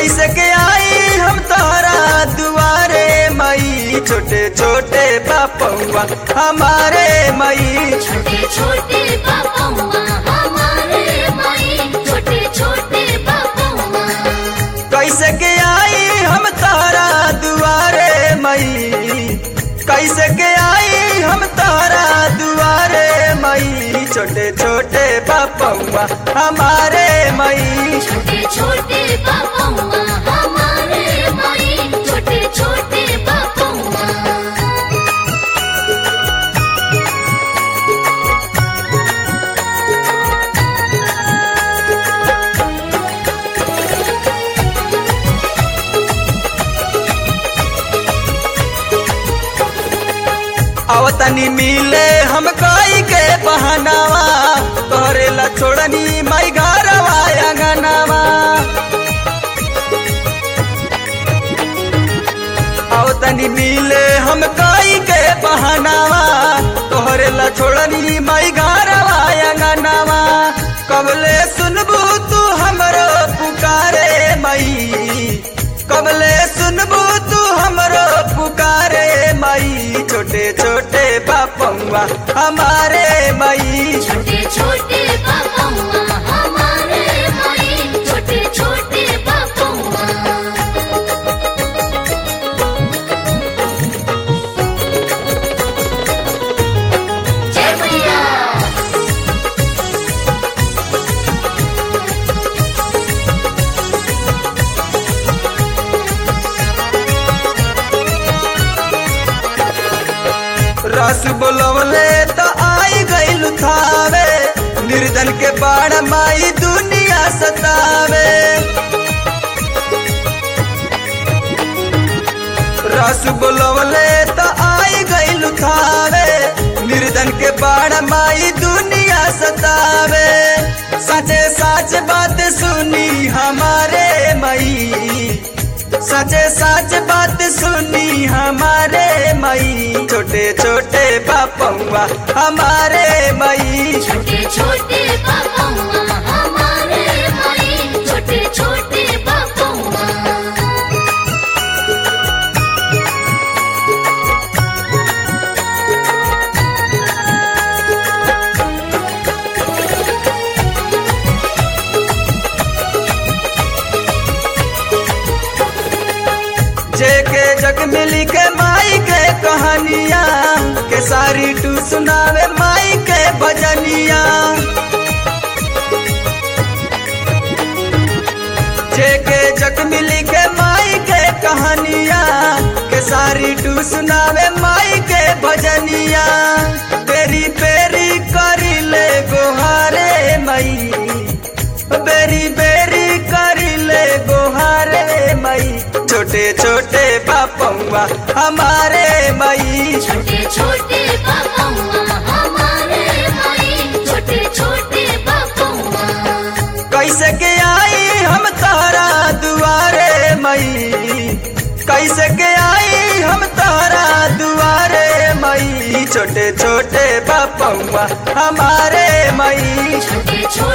कैसे के आई हम तोहरा दुआरे मई, छोटे छोटे बापुआ हमारे मई। छोटे छोटे बापुआ हमारे मई, छोटे छोटे बापुआ। कैसे के आई हम तोहरा दुआरे मई, कैसे के आई हम तोहरा दुआरे मई, छोटे छोटे बापुआ हमारे मई। छोटे छोटे बापुआ हमारे मई, छोटे छोटे बापुआ। आवतनी मिले हम कोई के बहनावा, तोहरे ला छोड़नी माई घरवा अंगनावा। आवतनी मिले हम कोई के बहनावा, तोहरे ला छोड़नी माई घरवा अंगनावा। कबले सुनबू तू हमरो पुकारे मई, कबले सुनबू तू हमरो पुकारे मई, छोटे छोटे बापुआ हमारे मई। छोटे छोटे बापुआ हमारे मई, छोटे छोटे बापुआ। जय मैया। रस बोलवले तो आई गईल थावे, निर्धन के बाण माई दुनिया सतावे। रस बोलवले तो आई गईल थावे, निर्धन के बाण माई दुनिया सतावे। सचे साच बात सुनी हमारे मई, सचे साच बात सुनी हमारे मई, छोटे छोटे बापुआ हमारे मई। छोटे छोटे बापुआ हमारे मई, छोटे छोटे बापुआ। जेके जग मिली के माई के कहानिया, के सारी टू सुनावे माई के भजनिया। जेके जग मिली के माई के कहानिया, के सारी टू सुनावे माई के भजनिया। बेरी बेरी करी ले गोहारे मई, बेरी बेरी करी ले गोहारे मई, छोटे छोटे बापुआ हमारे मई। छोटे छोटे बापुआ हमारे मई, छोटे छोटे बापुआ। कैसे के आई हम तोहरा दुआरे मई, कैसे के आई हम तोहरा दुआरे मई, छोटे छोटे बापुआ हमारे मई। छोटे छोटे